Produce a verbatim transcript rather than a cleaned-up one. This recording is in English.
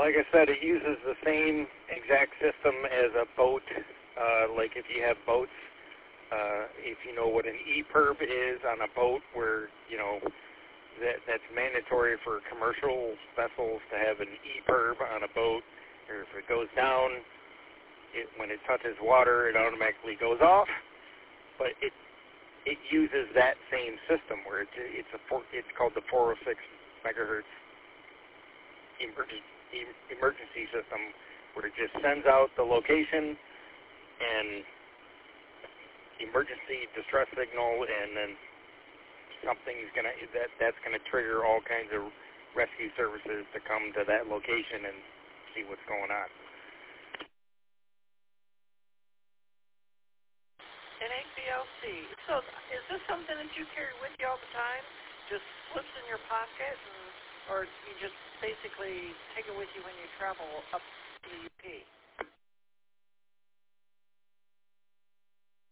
like I said, it uses the same exact system as a boat. Uh, like if you have boats, uh, if you know what an E P I R B is on a boat, where you know that that's mandatory for commercial vessels to have an E P I R B on a boat. Or if it goes down, it, when it touches water, it automatically goes off. But it it uses that same system where it's it's a four, it's called the four oh six megahertz emergency emergency system, where it just sends out the location and emergency distress signal, and then something's gonna that that's gonna trigger all kinds of rescue services to come to that location and see what's going on. N A C L C. So is this something that you carry with you all the time? Just slips in your pocket, and, or you just basically take it with you when you travel up to the U P?